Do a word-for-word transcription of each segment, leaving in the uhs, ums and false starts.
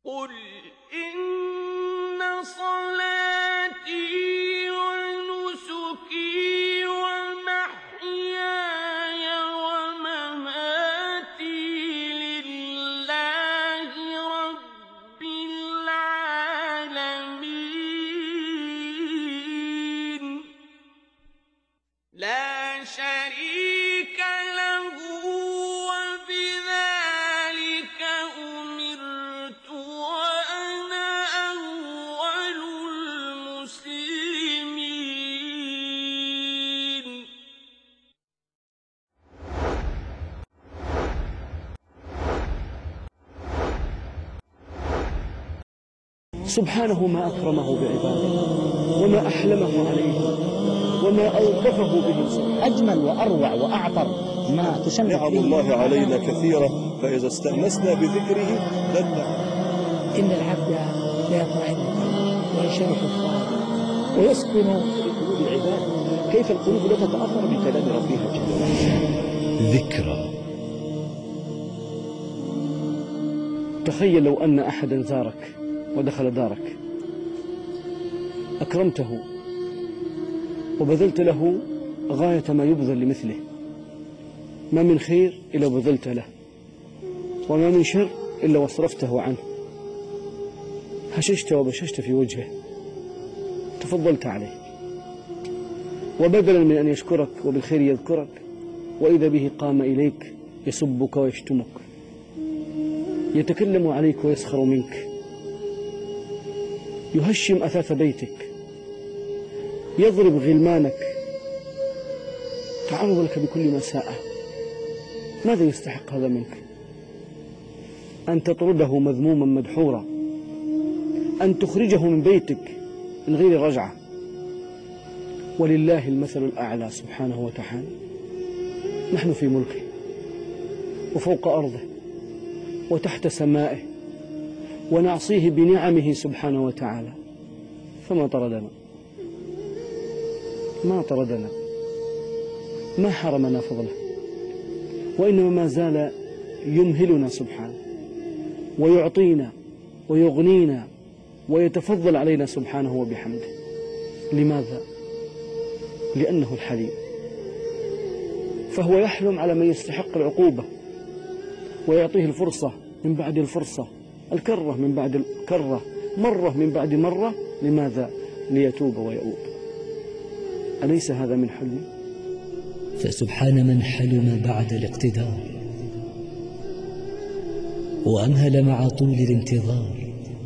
قل إن صلاتي ونسكي ومحياي ومماتي لله رب العالمين لا شريك له وبذلك أمرت وأنا أول المسلمين. سبحانه ما أكرمه بعباده وما أحلمه عليه وما ألطفه به. أجمل وأروع وأعطر ما تشمل نعم الله علينا كثيرة، فإذا استأنسنا بذكره لنا. إن العبد لا يطمئن وينشرح الصالح ويسكن في قلوب العباد. كيف القلوب لا تتأثر بكلام ربها جل وعلا؟ ذكرى. تخيل لو أن أحدا زارك ودخل دارك، أكرمته وبذلت له غاية ما يبذل لمثله. ما من خير إلا بذلت له، وما من شر إلا واصرفته عنه. هششت وبششت في وجهه، تفضلت عليه، وبدلا من أن يشكرك وبالخير يذكرك، وإذا به قام إليك يسبك ويشتمك، يتكلم عليك ويسخر منك، يهشم أثاث بيتك، يضرب غلمانك، تعرض لك بكل مساءة. ماذا يستحق هذا منك؟ أن تطرده مذموما مدحورا، أن تخرجه من بيتك من غير رجعة. ولله المثل الأعلى سبحانه وتعالى. نحن في ملكه وفوق أرضه وتحت سمائه، ونعصيه بنعمه سبحانه وتعالى، فما طردنا ما طردنا ما حرمنا فضله، وإنما ما زال يمهلنا سبحانه ويعطينا ويغنينا ويتفضل علينا سبحانه وبحمده. لماذا؟ لأنه الحليم، فهو يحلم على من يستحق العقوبة ويعطيه الفرصة من بعد الفرصة، الكرة من بعد الكرة، مرة من بعد مرة. لماذا؟ ليتوب ويؤوب. أليس هذا من حلم؟ فسبحان من حلم بعد الاقتدار، وأمهل مع طول الانتظار،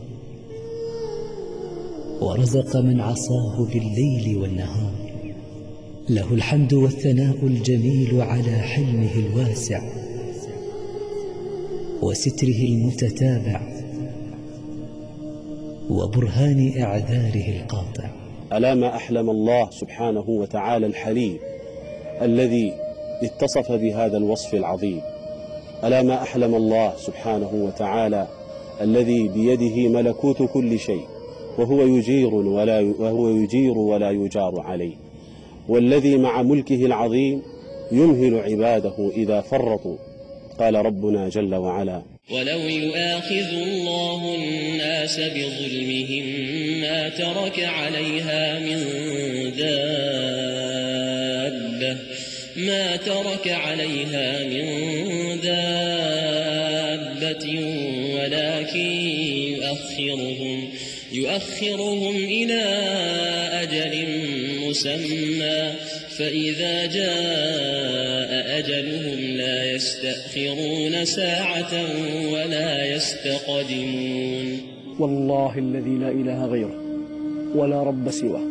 ورزق من عصاه بالليل والنهار. له الحمد والثناء الجميل على حلمه الواسع وستره المتتابع وبرهان إعذاره القاطع. ألا ما أحلم الله سبحانه وتعالى الحليم الذي اتصف بهذا الوصف العظيم. ألا ما أحلم الله سبحانه وتعالى الذي بيده ملكوت كل شيء، وهو يجير ولا وهو يجير ولا يجار عليه، والذي مع ملكه العظيم يمهل عباده إذا فرطوا. قال ربنا جل وعلا: ولو يؤاخذ الله الناس بظلمهم ما ترك عليها من دابة ما ترك عليها من دابة ولكن يؤخرهم يؤخرهم إلى أجل مسمى، فإذا جاء أجلهم لا يستأخرون ساعة ولا يستقدمون. والله الذي لا إله غيره ولا رب سواه،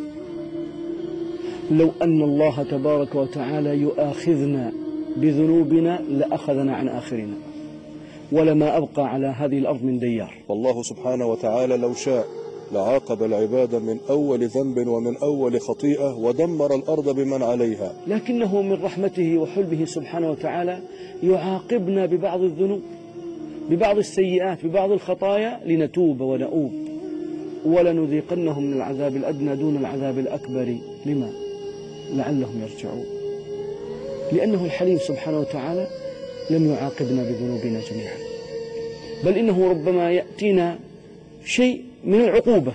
لو أن الله تبارك وتعالى يؤاخذنا بذنوبنا لأخذنا عن آخرنا، ولما أبقى على هذه الأرض من ديار. والله سبحانه وتعالى لو شاء لعاقب العباد من أول ذنب ومن أول خطيئة ودمر الأرض بمن عليها، لكنه من رحمته وحلمه سبحانه وتعالى يعاقبنا ببعض الذنوب، ببعض السيئات، ببعض الخطايا، لنتوب ونؤوب. ولنذيقنهم من العذاب الأدنى دون العذاب الأكبر. لما؟ لعلهم يرجعون. لأنه الحليم سبحانه وتعالى لم يعاقبنا بذنوبنا جميعا، بل إنه ربما يأتينا شيء من العقوبة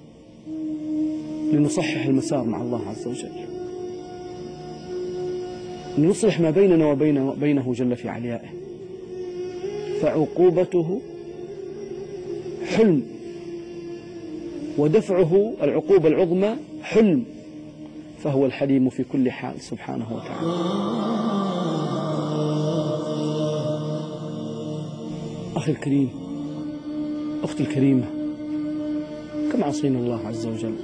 لنصحح المسار مع الله عز وجل، لنصلح ما بيننا وبينه جل في عليائه. فعقوبته حلم، ودفعه العقوبة العظمى حلم، فهو الحليم في كل حال سبحانه وتعالى. أخي الكريم، أختي الكريمة، كم عصينا الله عز وجل،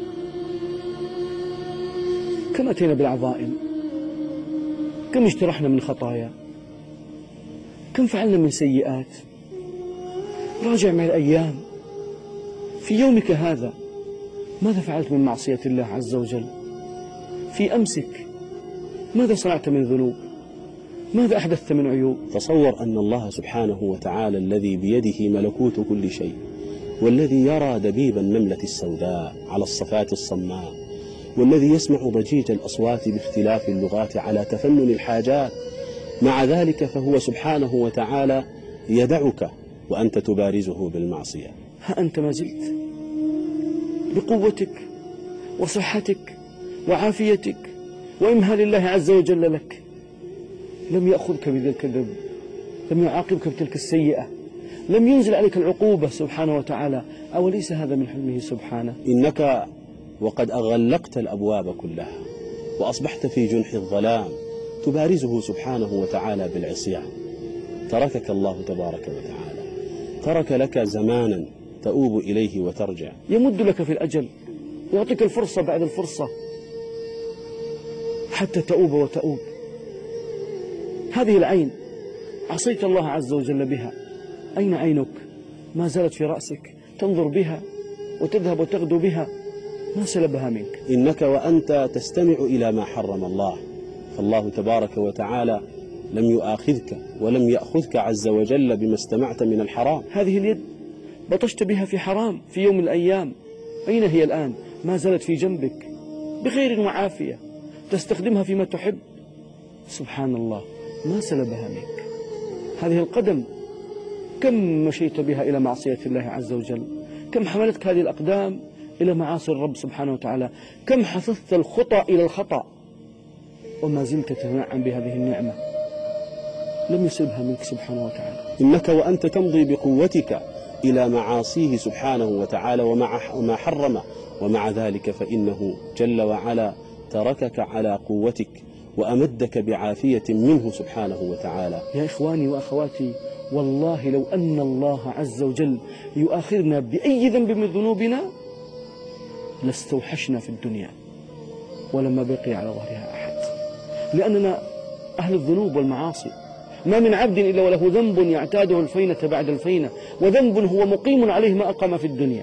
كم أتينا بالعظائم، كم اجترحنا من خطايا، كم فعلنا من سيئات. راجع مع الأيام في يومك هذا، ماذا فعلت من معصية الله عز وجل؟ في أمسك ماذا صنعت من ذنوب؟ ماذا أحدثت من عيوب؟ تصور أن الله سبحانه وتعالى الذي بيده ملكوت كل شيء، والذي يرى دبيب النملة السوداء على الصفات الصماء، والذي يسمع ضجيج الأصوات باختلاف اللغات على تفنن الحاجات، مع ذلك فهو سبحانه وتعالى يدعك وأنت تبارزه بالمعصية. ها أنت ما زلت بقوتك وصحتك وعافيتك وإمهال الله عز وجل لك، لم يأخذك بذلك الذنب، لم يعاقبك بتلك السيئة، لم ينزل عليك العقوبة سبحانه وتعالى. أوليس هذا من حلمه سبحانه؟ إنك وقد أغلقت الأبواب كلها وأصبحت في جنح الظلام تبارزه سبحانه وتعالى بالعصيان. تركك الله تبارك وتعالى، ترك لك زمانا تؤوب إليه وترجع، يمد لك في الأجل، يعطيك الفرصة بعد الفرصة حتى تؤوب وتؤوب. هذه العين عصيت الله عز وجل بها، أين عينك؟ ما زالت في رأسك تنظر بها وتذهب وتغدو بها، ما سلبها منك. إنك وأنت تستمع إلى ما حرم الله، فالله تبارك وتعالى لم يؤاخذك ولم يأخذك عز وجل بما استمعت من الحرام. هذه اليد بطشت بها في حرام في يوم من الأيام، أين هي الآن؟ ما زالت في جنبك بخير وعافية، تستخدمها فيما تحب. سبحان الله، ما سلبها منك. هذه القدم كم مشيت بها إلى معصية الله عز وجل، كم حملتك هذه الأقدام إلى معاصي الرب سبحانه وتعالى، كم حثثت الخطأ إلى الخطأ، وما زلت تتنعم بهذه النعمة، لم يسلبها منك سبحانه وتعالى. إنك وأنت تمضي بقوتك إلى معاصيه سبحانه وتعالى ومع وما حرمه، ومع ذلك فإنه جل وعلا تركك على قوتك وأمدك بعافية منه سبحانه وتعالى. يا إخواني وأخواتي، والله لو أن الله عز وجل يؤاخذنا بأي ذنب من ذنوبنا لاستوحشنا في الدنيا ولما بقي على ظهرها أحد، لأننا أهل الذنوب والمعاصي. ما من عبد إلا وله ذنب يعتاده الفينة بعد الفينة، وذنب هو مقيم عليه ما أقام في الدنيا.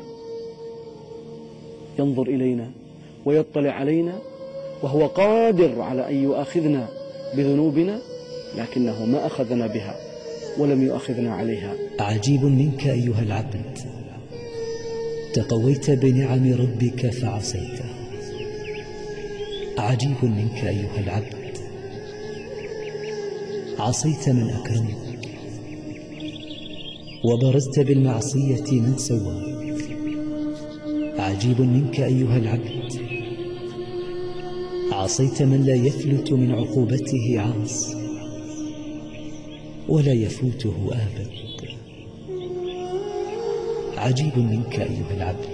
ينظر إلينا ويطلع علينا وهو قادر على أن يؤاخذنا بذنوبنا، لكنه ما أخذنا بها ولم يؤاخذنا عليها. عجيب منك أيها العبد، تقويت بنعم ربك فعصيته. عجيب منك أيها العبد، عصيت من أكرمك وبرزت بالمعصية من سواك. عجيب منك أيها العبد، عصيت من لا يفلت من عقوبته عاص ولا يفوته آبد. عجيب منك أيها العبد،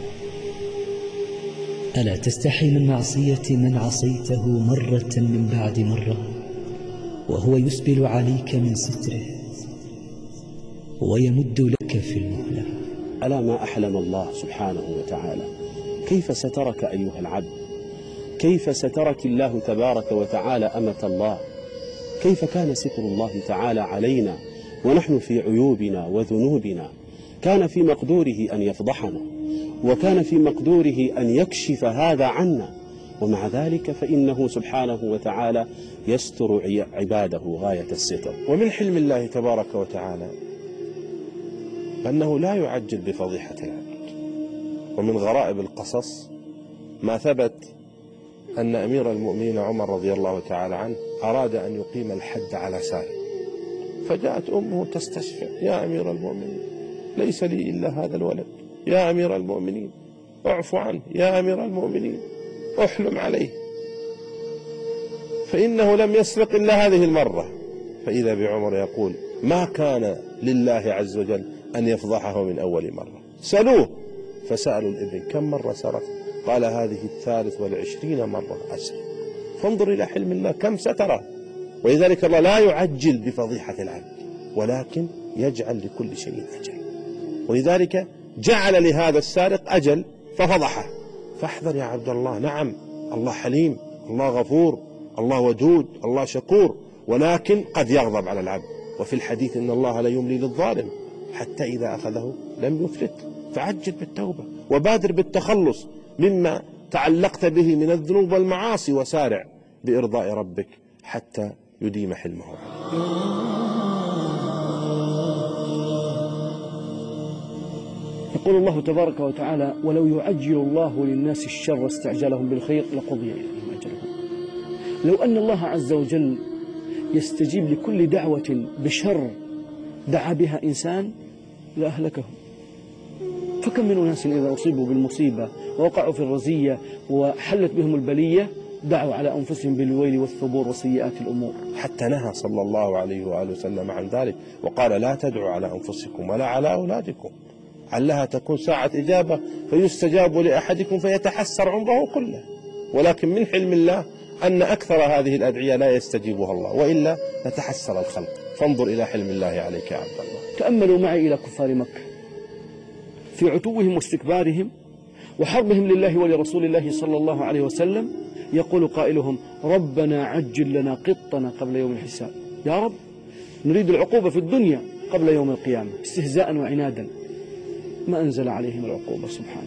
ألا تستحي من معصية من عصيته مرة من بعد مرة وهو يسبل عليك من ستره ويمد لك في المهلة؟ ألا ما أحلم الله سبحانه وتعالى كيف سترك أيها العبد، كيف سترك الله تبارك وتعالى أمة الله، كيف كان ستر الله تعالى علينا ونحن في عيوبنا وذنوبنا. كان في مقدوره أن يفضحنا، وكان في مقدوره أن يكشف هذا عنا، ومع ذلك فإنه سبحانه وتعالى يستر عباده غاية الستر. ومن حلم الله تبارك وتعالى أنه لا يعجل بفضيحة العبد. ومن غرائب القصص ما ثبت أن أمير المؤمنين عمر رضي الله تعالى عنه أراد أن يقيم الحد على سارق، فجاءت أمه تستشفع: يا أمير المؤمنين ليس لي إلا هذا الولد، يا أمير المؤمنين اعفو عنه، يا أمير المؤمنين احلم عليه، فإنه لم يسرق إلا هذه المرة. فإذا بعمر يقول ما كان لله عز وجل أن يفضحه من أول مرة. سألوه فسألوا الابن كم مرة سرق؟ قال هذه الثالث والعشرين مرة أسرق. فانظر إلى حلم الله كم ستره. ولذلك الله لا يعجل بفضيحة العبد، ولكن يجعل لكل شيء أجل. ولذلك جعل لهذا السارق أجل ففضحه. فاحذر يا عبد الله. نعم الله حليم، الله غفور، الله ودود، الله شكور، ولكن قد يغضب على العبد. وفي الحديث إن الله لا يملي للظالم حتى إذا أخذه لم يفلت. فعجل بالتوبة وبادر بالتخلص مما تعلقت به من الذنوب والمعاصي، وسارع بإرضاء ربك حتى يديم حلمه عليك. يقول الله تبارك وتعالى ولو يعجل الله للناس الشر استعجالهم بالخير لقضي إليهم أجلهم. لو أن الله عز وجل يستجيب لكل دعوة بشر دعا بها إنسان لأهلكهم. فكم من أناس إذا أصيبوا بالمصيبة ووقعوا في الرزية وحلت بهم البلية دعوا على أنفسهم بالويل والثبور وسيئات الأمور. حتى نهى صلى الله عليه وآله وسلم عن ذلك وقال لا تدعوا على أنفسكم ولا على أولادكم، علها تكون ساعة إجابة فيستجاب لأحدكم فيتحسر عمره كله. ولكن من حلم الله أن أكثر هذه الأدعية لا يستجيبها الله، وإلا نتحسر الخلق. فانظر إلى حلم الله عليك يا عبد الله. تأملوا معي إلى كفار مكة في عتوهم واستكبارهم وحربهم لله ولرسول الله صلى الله عليه وسلم. يقول قائلهم ربنا عجل لنا قطنا قبل يوم الحساب. يا رب نريد العقوبة في الدنيا قبل يوم القيامة، استهزاء وعنادا. ما أنزل عليهم العقوبة سبحانه،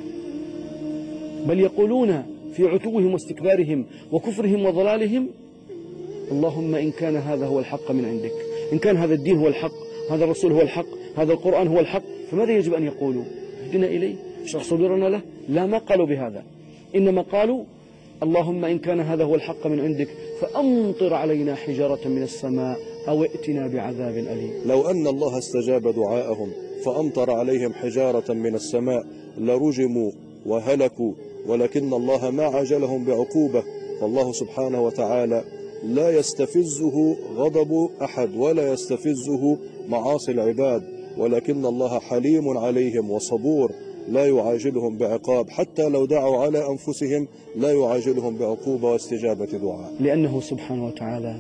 بل يقولون في عتوهم واستكبارهم وكفرهم وضلالهم اللهم إن كان هذا هو الحق من عندك، إن كان هذا الدين هو الحق، هذا الرسول هو الحق، هذا القرآن هو الحق، فماذا يجب أن يقولوا؟ اهدنا إليه، اشرح صدورنا له. لا، ما قالوا بهذا، إنما قالوا اللهم إن كان هذا هو الحق من عندك فأمطر علينا حجارة من السماء أو ائتنا بعذاب أليم. لو أن الله استجاب دعاءهم فأمطر عليهم حجارة من السماء لرجموا وهلكوا، ولكن الله ما عجلهم بعقوبة. فالله سبحانه وتعالى لا يستفزه غضب أحد ولا يستفزه معاصي العباد، ولكن الله حليم عليهم وصبور لا يعاجلهم بعقاب. حتى لو دعوا على أنفسهم لا يعاجلهم بعقوبة واستجابة دعاء، لأنه سبحانه وتعالى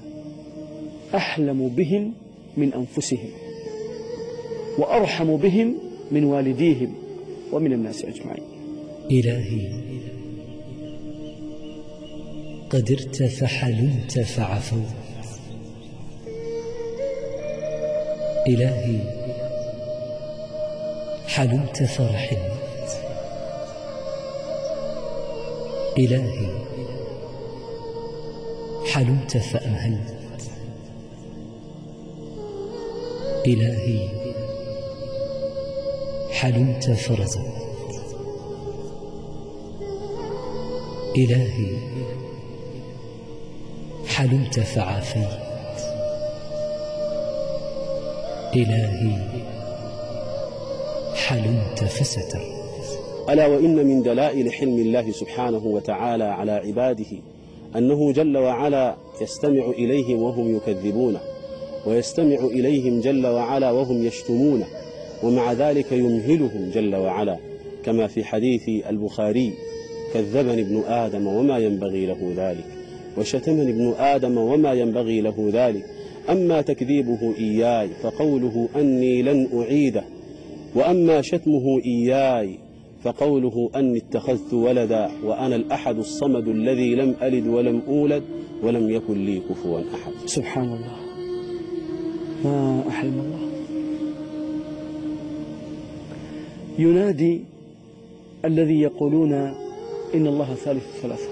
أحلم بهم من أنفسهم وأرحم بهم من والديهم ومن الناس أجمعين. إلهي قدرت فحلمت فعفوت. إلهي حلمت فرحمت. إلهي حلمت فأمهلت. إلهي حلمت فرزقت. إلهي حلمت فعافيت. إلهي حلمت فسترت. ألا وإن من دلائل حلم الله سبحانه وتعالى على عباده أنه جل وعلا يستمع إليهم وهم يكذبونه، ويستمع إليهم جل وعلا وهم يشتمونه، ومع ذلك يمهلهم جل وعلا، كما في حديث البخاري كذبني ابن آدم وما ينبغي له ذلك، وشتمني ابن آدم وما ينبغي له ذلك، أما تكذيبه إياي فقوله أني لن أعيده، وأما شتمه إياي فقوله أني اتخذت ولدا وأنا الأحد الصمد الذي لم ألد ولم أولد ولم يكن لي كفوا أحد. سبحان الله، ما أحلم الله. ينادي الذي يقولون إن الله ثالث ثلاثة،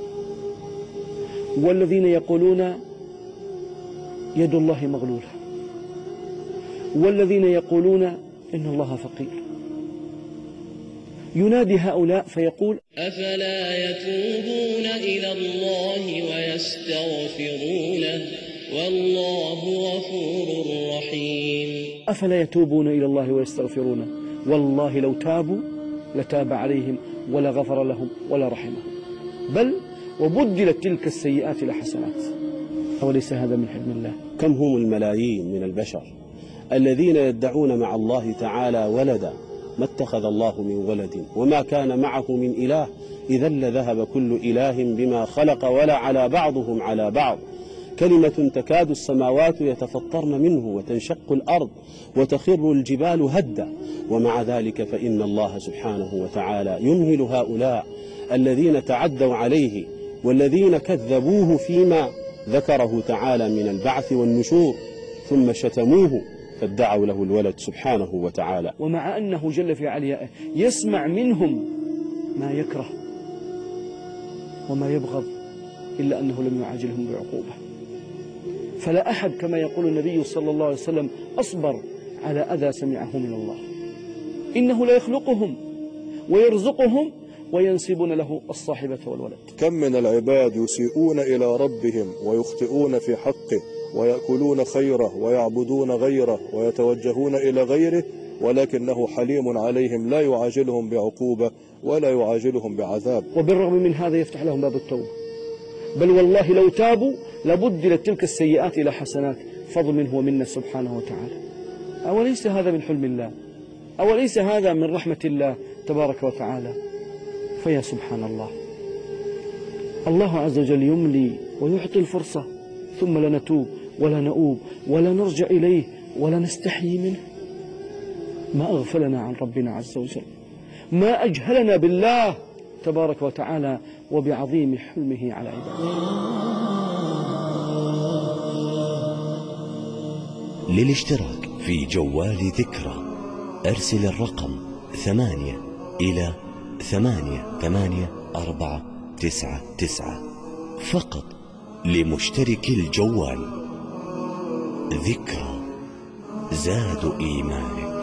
والذين يقولون يد الله مغلولة، والذين يقولون إن الله فقير. ينادي هؤلاء فيقول أفلا يتوبون إلى الله ويستغفرونه والله غفور رحيم. أفلا يتوبون إلى الله ويستغفرونه، والله لو تابوا لتاب عليهم ولا غفر لهم ولا رحمهم، بل وبدلت تلك السيئات إلى حسنات. أوليس هذا من حلم الله؟ كم هم الملايين من البشر الذين يدعون مع الله تعالى ولدا، ما اتخذ الله من ولد وما كان معه من إله، إذا لذهب كل إله بما خلق ولا على بعضهم على بعض. كلمة تكاد السماوات يتفطرن منه وتنشق الأرض وتخر الجبال هدا، ومع ذلك فإن الله سبحانه وتعالى يمهل هؤلاء الذين تعدوا عليه والذين كذبوه فيما ذكره تعالى من البعث والنشور، ثم شتموه فادعوا له الولد سبحانه وتعالى. ومع أنه جل في عليائه يسمع منهم ما يكره وما يبغض، إلا أنه لم يعاجلهم بعقوبة. فلا أحد كما يقول النبي صلى الله عليه وسلم أصبر على أذى سمعه من الله، إنه لا يخلقهم ويرزقهم وينسبون له الصاحبة والولد. كم من العباد يسيئون إلى ربهم ويخطئون في حقه ويأكلون خيره ويعبدون غيره ويتوجهون إلى غيره، ولكنه حليم عليهم لا يعاجلهم بعقوبة ولا يعاجلهم بعذاب. وبالرغم من هذا يفتح لهم باب التوبة، بل والله لو تابوا لبدلت تلك السيئات إلى حسنات، فضل منه ومنا سبحانه وتعالى. أوليس هذا من حلم الله؟ أوليس هذا من رحمة الله تبارك وتعالى؟ فيا سبحان الله، الله عز وجل يملي ويعطي الفرصة، ثم لا نتوب ولا نؤوب ولا نرجع إليه ولا نستحيي منه. ما أغفلنا عن ربنا عز وجل، ما أجهلنا بالله تبارك وتعالى وبعظيم حلمه على عباده. للاشتراك في جوال ذكرى أرسل الرقم ثمانية إلى ثمانية ثمانية أربعة تسعة تسعة فقط لمشترك الجوال. ذكرى زاد إيمانك.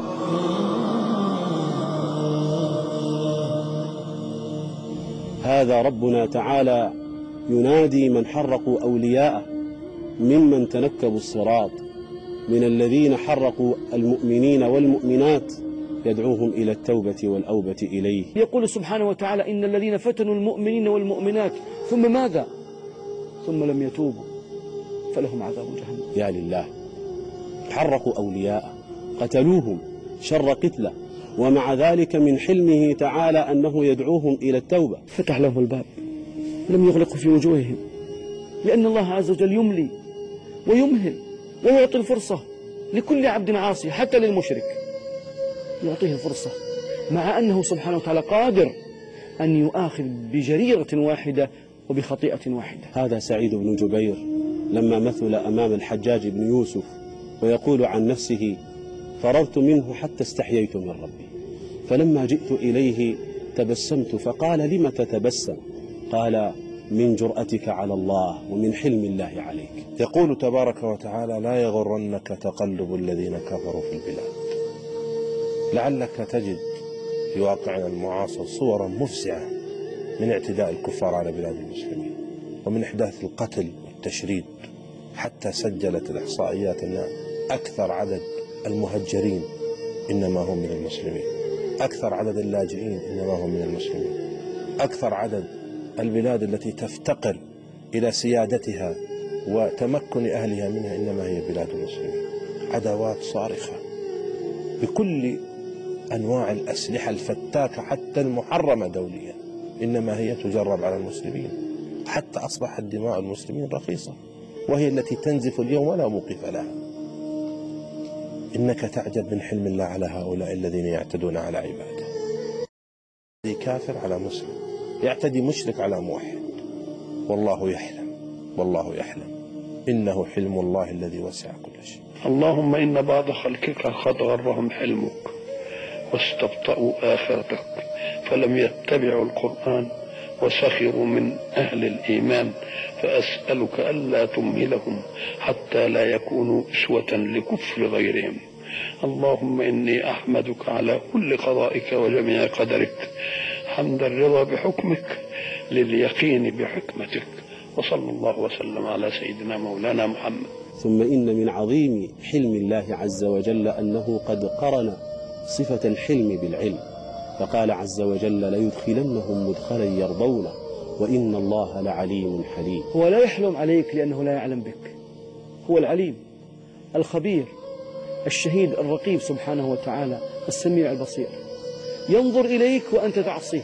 هذا ربنا تعالى ينادي من حرقوا أولياءه ممن تنكبوا الصراط، من الذين حرقوا المؤمنين والمؤمنات، يدعوهم إلى التوبة والأوبة إليه. يقول سبحانه وتعالى إن الذين فتنوا المؤمنين والمؤمنات ثم ماذا؟ ثم لم يتوبوا فلهم عذاب جهنم. يا لله، حرقوا أولياءه، قتلوهم شر قتله، ومع ذلك من حلمه تعالى أنه يدعوهم إلى التوبة. فتح لهم الباب، لم يغلق في وجوههم، لأن الله عز وجل يملي ويمهل ويعطي الفرصة لكل عبد عاصي حتى للمشرك، يعطيه الفرصة، مع أنه سبحانه وتعالى قادر أن يؤاخذ بجريرة واحدة وبخطيئة واحدة. هذا سعيد بن جبير لما مثل أمام الحجاج بن يوسف ويقول عن نفسه فررت منه حتى استحييت من ربي، فلما جئت إليه تبسمت فقال لم تتبسم؟ قال من جرأتك على الله ومن حلم الله عليك. يقول تبارك وتعالى لا يغرنك تقلب الذين كفروا في البلاد. لعلك تجد في واقعنا المعاصر صورا مفزعة من اعتداء الكفار على بلاد المسلمين ومن إحداث القتل والتشريد، حتى سجلت الإحصائيات أن أكثر عدد المهجرين إنما هم من المسلمين، أكثر عدد اللاجئين إنما هم من المسلمين، أكثر عدد البلاد التي تفتقر إلى سيادتها وتمكن أهلها منها إنما هي بلاد المسلمين. عداوات صارخة بكل أنواع الأسلحة الفتاكة حتى المحرمة دوليا إنما هي تجرب على المسلمين، حتى أصبحت دماء المسلمين رخيصة وهي التي تنزف اليوم ولا موقف لها. إنك تعجب من حلم الله على هؤلاء الذين يعتدون على عباده. يعتدي كافر على مسلم، يعتدي مشرك على موحد، والله يحلم والله يحلم إنه حلم الله الذي وسع كل شيء. اللهم إن بعض خلقك قد غرهم حلمك واستبطأوا آخرتك فلم يتبعوا القرآن وسخروا من أهل الإيمان، فأسألك ألا تمهلهم حتى لا يكونوا أسوة لكفر غيرهم. اللهم إني أحمدك على كل قضائك وجميع قدرك، حمد الرضا بحكمك لليقين بحكمتك، وصلى الله وسلم على سيدنا مولانا محمد. ثم إن من عظيم حلم الله عز وجل أنه قد قرن صفة الحلم بالعلم، فقال عز وجل ليدخلنهم مدخلا يرضونه وإن الله لعليم حليم. هو لا يحلم عليك لأنه لا يعلم بك، هو العليم الخبير الشهيد الرقيب سبحانه وتعالى السميع البصير، ينظر إليك وأنت تعصيه،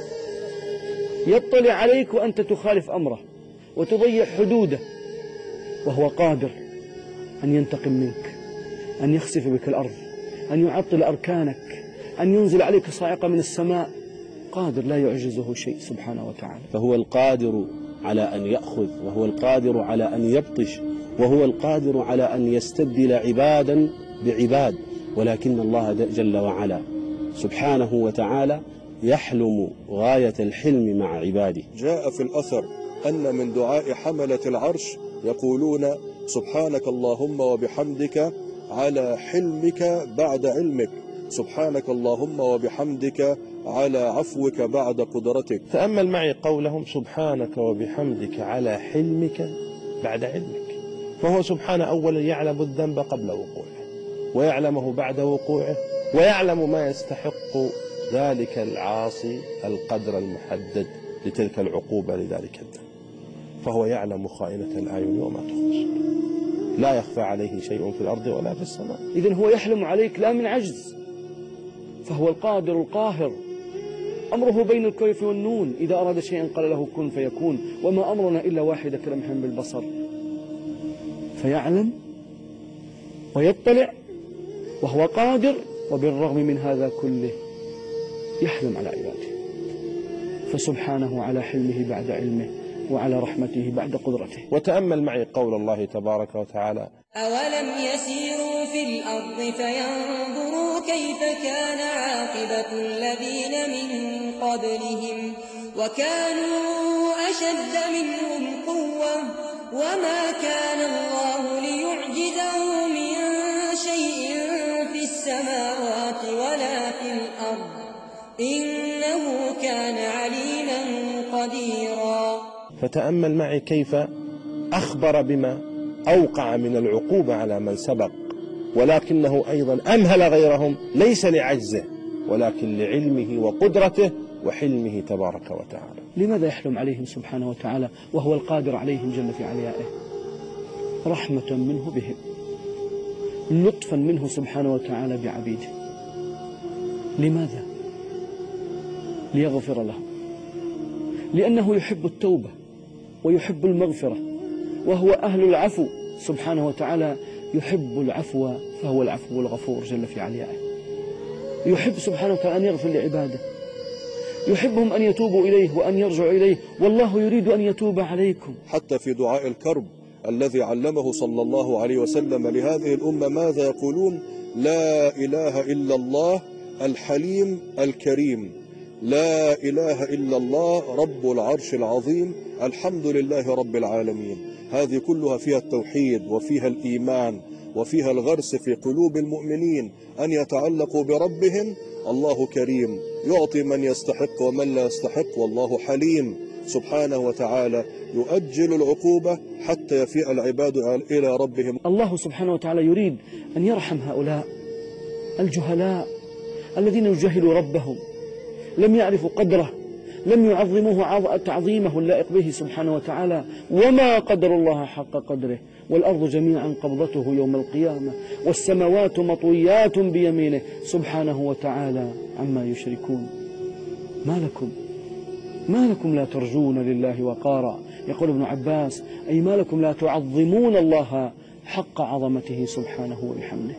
يطلع عليك وأنت تخالف أمره وتضيع حدوده، وهو قادر أن ينتقم منك، أن يخسف بك الأرض، أن يعطل أركانك، أن ينزل عليك صاعقة من السماء، قادر لا يعجزه شيء سبحانه وتعالى. فهو القادر على أن يأخذ، وهو القادر على أن يبطش، وهو القادر على أن يستبدل عبادا بعباد، ولكن الله جل وعلا سبحانه وتعالى يحلم غاية الحلم مع عباده. جاء في الأثر أن من دعاء حملة العرش يقولون سبحانك اللهم وبحمدك على حلمك بعد علمك، سبحانك اللهم وبحمدك على عفوك بعد قدرتك. تأمل معي قولهم سبحانك وبحمدك على حلمك بعد علمك، فهو سبحانه أولا يعلم الذنب قبل وقوعه، ويعلمه بعد وقوعه، ويعلم ما يستحق ذلك العاصي القدر المحدد لتلك العقوبة لذلك الذنب، فهو يعلم خائنة الأعين وما تخفي، لا يخفى عليه شيء في الأرض ولا في السماء. إذن هو يحلم عليك لا من عجز، فهو القادر القاهر، أمره بين الكيف والنون، إذا أراد شيئا قال له كن فيكون، وما أمرنا إلا واحدة كلمح بالبصر، فيعلم ويطلع وهو قادر، وبالرغم من هذا كله يحلم على عباده، فسبحانه على حلمه بعد علمه وعلى رحمته بعد قدرته. وتأمل معي قول الله تبارك وتعالى أولم يسيروا في الأرض فينظروا كيف كان عاقبة الذين من قبلهم وكانوا أشد منهم قوة وما كان الله ليعجزه من شيء في السماوات ولا في الأرض إنه كان عليما قديرا. فتأمل معي كيف أخبر بما أوقع من العقوبة على من سبق، ولكنه أيضا أمهل غيرهم ليس لعجزه ولكن لعلمه وقدرته وحلمه تبارك وتعالى. لماذا يحلم عليهم سبحانه وتعالى وهو القادر عليهم جل في عليائه؟ رحمة منه بهم، لطفا منه سبحانه وتعالى بعبيده. لماذا؟ ليغفر لهم، لأنه يحب التوبة ويحب المغفرة، وهو أهل العفو سبحانه وتعالى، يحب العفو فهو العفو الغفور جل في عليائه. يحب سبحانه وتعالى أن يغفر لعباده، يحبهم أن يتوبوا إليه وأن يرجعوا إليه، والله يريد أن يتوب عليكم. حتى في دعاء الكرب الذي علمه صلى الله عليه وسلم لهذه الأمة ماذا يقولون؟ لا إله إلا الله الحليم الكريم، لا إله إلا الله رب العرش العظيم، الحمد لله رب العالمين. هذه كلها فيها التوحيد وفيها الإيمان وفيها الغرس في قلوب المؤمنين أن يتعلقوا بربهم. الله كريم يعطي من يستحق ومن لا يستحق، والله حليم سبحانه وتعالى يؤجل العقوبة حتى يفيء العباد إلى ربهم. الله سبحانه وتعالى يريد أن يرحم هؤلاء الجهلاء الذين يجهلوا ربهم، لم يعرفوا قدره، لم يعظموه تعظيمه اللائق به سبحانه وتعالى، وما قدر الله حق قدره، والأرض جميعا قبضته يوم القيامة والسماوات مطويات بيمينه سبحانه وتعالى عما يشركون. ما لكم ما لكم لا ترجون لله وقارا؟ يقول ابن عباس أي ما لكم لا تعظمون الله حق عظمته سبحانه وبحمده.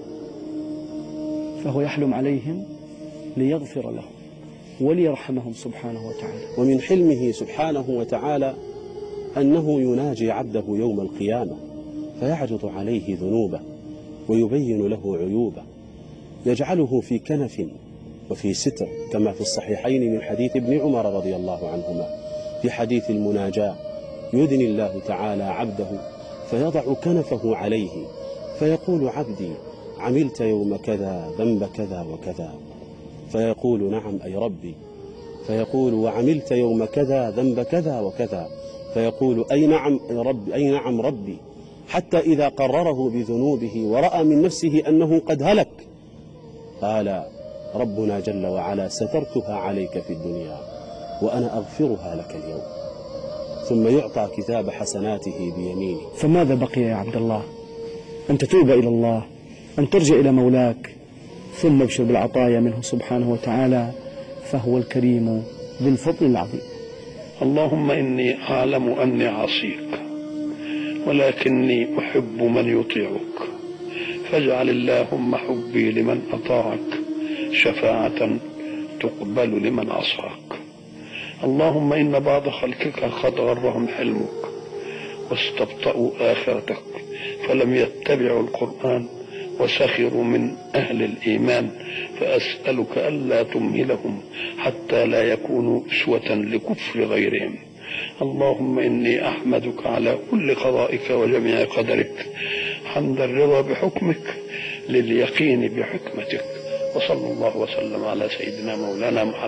فهو يحلم عليهم ليغفر لهم وليرحمهم سبحانه وتعالى. ومن حلمه سبحانه وتعالى أنه يناجي عبده يوم القيامة فيعرض عليه ذنوبه ويبين له عيوبه، يجعله في كنف وفي ستر كما في الصحيحين من حديث ابن عمر رضي الله عنهما في حديث المناجاة، يدني الله تعالى عبده فيضع كنفه عليه فيقول عبدي عملت يوم كذا ذنب كذا وكذا، فيقول نعم أي ربي، فيقول وعملت يوم كذا ذنب كذا وكذا، فيقول أي نعم أي ربي أي نعم ربي، حتى إذا قرره بذنوبه ورأى من نفسه أنه قد هلك قال ربنا جل وعلا سترتها عليك في الدنيا وأنا أغفرها لك اليوم، ثم يعطى كتاب حسناته بيمينه. فماذا بقي يا عبد الله؟ أن تتوب إلى الله، أن ترجع إلى مولاك، ثم ابشر بالعطايا منه سبحانه وتعالى، فهو الكريم ذو الفضل العظيم. اللهم إني أعلم أني عصيك، ولكني أحب من يطيعك، فاجعل اللهم حبي لمن أطاعك شفاعة تقبل لمن عصاك. اللهم إن بعض خلقك قد غرهم حلمك واستبطأوا آخرتك فلم يتبعوا القرآن وسخروا من أهل الإيمان، فأسألك ألا تمهلهم حتى لا يكونوا أسوة لكفر غيرهم. اللهم إني أحمدك على كل قضائك وجميع قدرك، حمد الرضا بحكمك لليقين بحكمتك. وصلى الله وسلم على سيدنا مولانا محمد